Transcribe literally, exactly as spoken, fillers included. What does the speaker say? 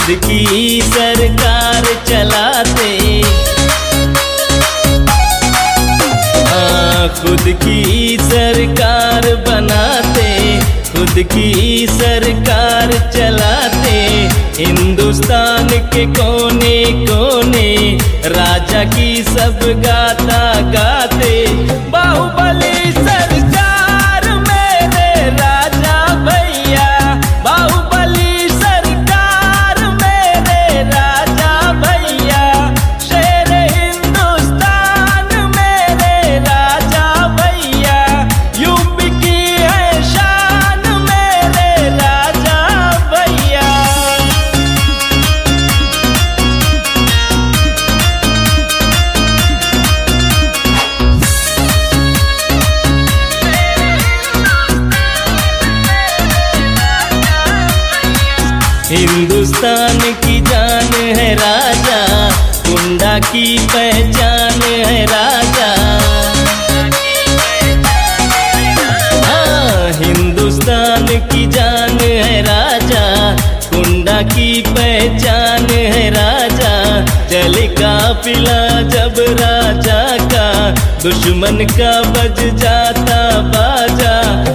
खुद की सरकार चलाते, हाँ खुद की सरकार बनाते, खुद की सरकार चलाते। हिंदुस्तान के कोने कोने राजा की सब गाता गाते। बाहुबली सरकार मेरे राजा भैया, बाहुबली सरकार मेरे राजा भैया, शेर हिंदुस्तान मेरे राजा भैया, यूपी की है शान मेरे राजा भैया। हिंदुस्तान की जान है राजा, गुंडा की पहचान है राजा। हाँ हिंदुस्तान की जान है राजा, गुंडा की पहचान है राजा। चले काफिला जब राजा का, दुश्मन का बज जाता बाजा।